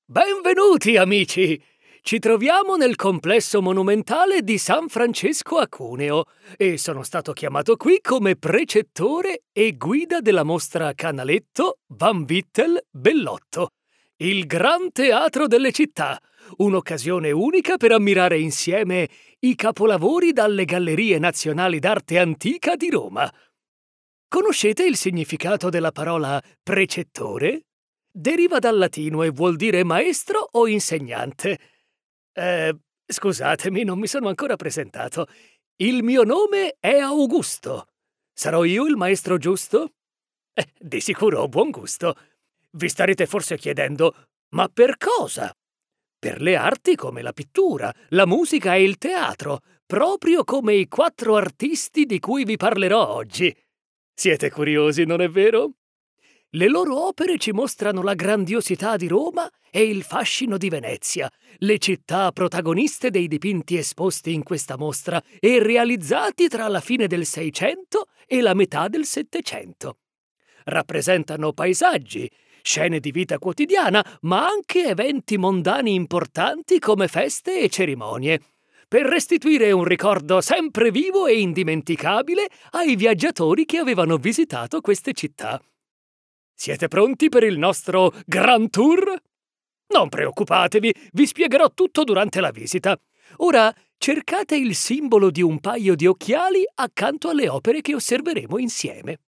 Benvenuti amici! Ci troviamo nel complesso monumentale di San Francesco a Cuneo e sono stato chiamato qui come precettore e guida della mostra Canaletto, Van Vittel, Bellotto, il Gran Teatro delle Città, un'occasione unica per ammirare insieme i capolavori dalle Gallerie Nazionali d'Arte Antica di Roma. Conoscete il significato della parola precettore? Deriva dal latino e vuol dire maestro o insegnante. Scusatemi, non mi sono ancora presentato. Il mio nome è Augusto. Sarò io il maestro giusto? Di sicuro ho buon gusto. Vi starete forse chiedendo, ma per cosa? Per le arti come la pittura, la musica e il teatro, proprio come i 4 artisti di cui vi parlerò oggi. Siete curiosi, non è vero? Le loro opere ci mostrano la grandiosità di Roma e il fascino di Venezia, le città protagoniste dei dipinti esposti in questa mostra e realizzati tra la fine del Seicento e la metà del Settecento. Rappresentano paesaggi, scene di vita quotidiana, ma anche eventi mondani importanti come feste e cerimonie, per restituire un ricordo sempre vivo e indimenticabile ai viaggiatori che avevano visitato queste città. Siete pronti per il nostro Grand Tour? Non preoccupatevi, vi spiegherò tutto durante la visita. Ora cercate il simbolo di un paio di occhiali accanto alle opere che osserveremo insieme.